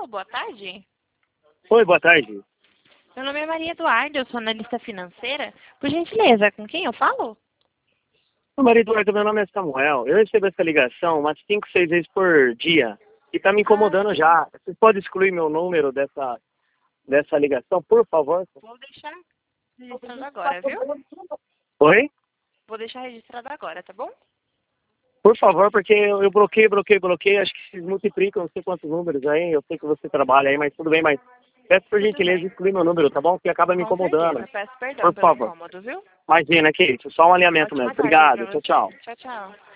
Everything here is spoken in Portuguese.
Alô, boa tarde. Oi, boa tarde. Meu nome é Maria Eduarda, eu sou analista financeira. Por gentileza, com quem eu falo? Maria Eduarda, meu nome é Samuel. Eu recebo essa ligação umas 5, 6 vezes por dia e tá me incomodando já. Você pode excluir meu número dessa ligação, por favor? Vou deixar registrado agora, viu? Oi? Vou deixar registrado agora, tá bom? Por favor, porque eu bloqueei. Acho que se multiplicam não sei quantos números aí. Eu sei que você trabalha aí, mas tudo bem, mas peço por Tudo gentileza bem. excluir meu número, tá bom? Que acaba me Com incomodando. certeza, peço perdão Por pelo favor. incômodo, viu? Imagina, que isso. Só um alinhamento Ótima mesmo. tarde aí pra Obrigado. Tchau, você. tchau. Tchau, tchau.